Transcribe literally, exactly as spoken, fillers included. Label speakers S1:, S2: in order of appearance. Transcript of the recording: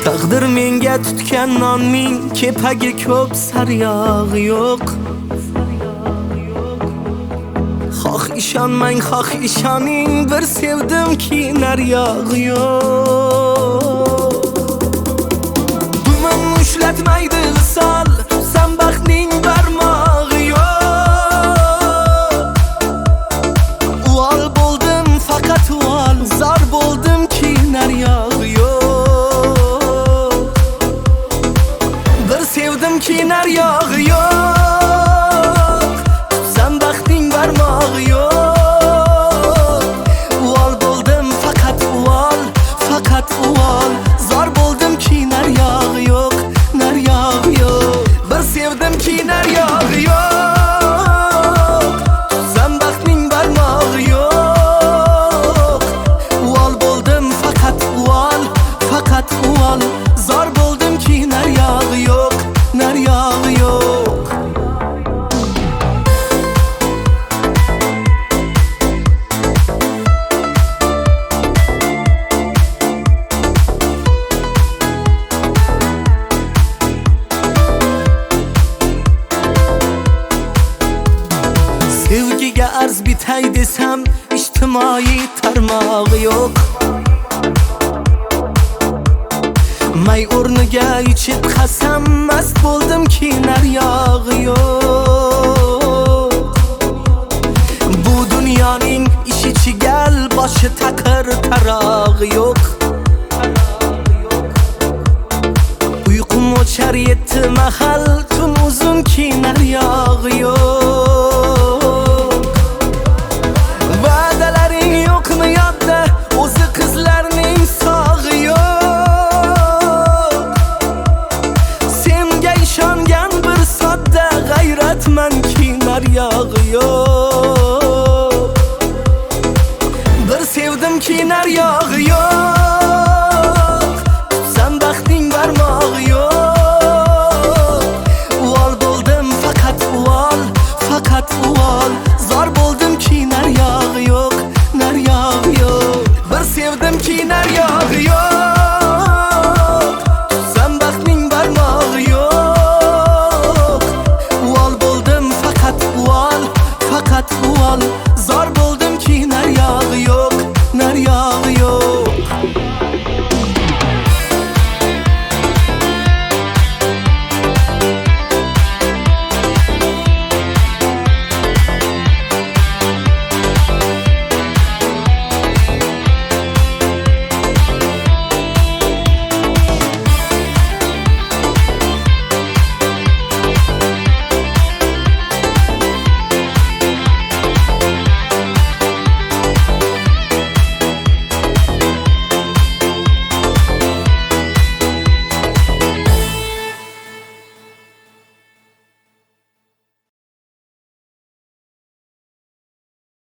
S1: Taqdir menga tutgan nonning kepagi ko'p, saryog'i yo'q. Xoh ishonmang, xoh ishoning, bir sevdimki naryog'i yo'q. Dumim ushlatmaydi visol, san baxtning barmog'i yo'q. Uvol bo'ldim faqat uvol, zor bo'ldimki naryog'i yo'q. Bir sevdimki naryog'i yo'q, san baxtning barmog'i yo'q. Uvol bo'ldim faqat uvol, faqat uvol, zor bo'ldimki naryog'i yo'q, naryog'i yo'q. Bir sevdimki naryog'i yo'q, san baxtning barmog'i yo'q. Uvol bo'ldim faqat uvol, faqat uvol, zor bo'ldimki naryog'i yo'q, naryog'i yo'q. Sevgiga arz bitay desam, ijtimoiy tarmog'i yo'q. May o'rniga ichib qasam, mast bo'ldimki naryog'i yo'q. Bu dunyoning ishi chigal, boshi taqir, tarog'i yo'q. Uyqum o'char yetti mahal, tun uzunki naryog'i yo'q.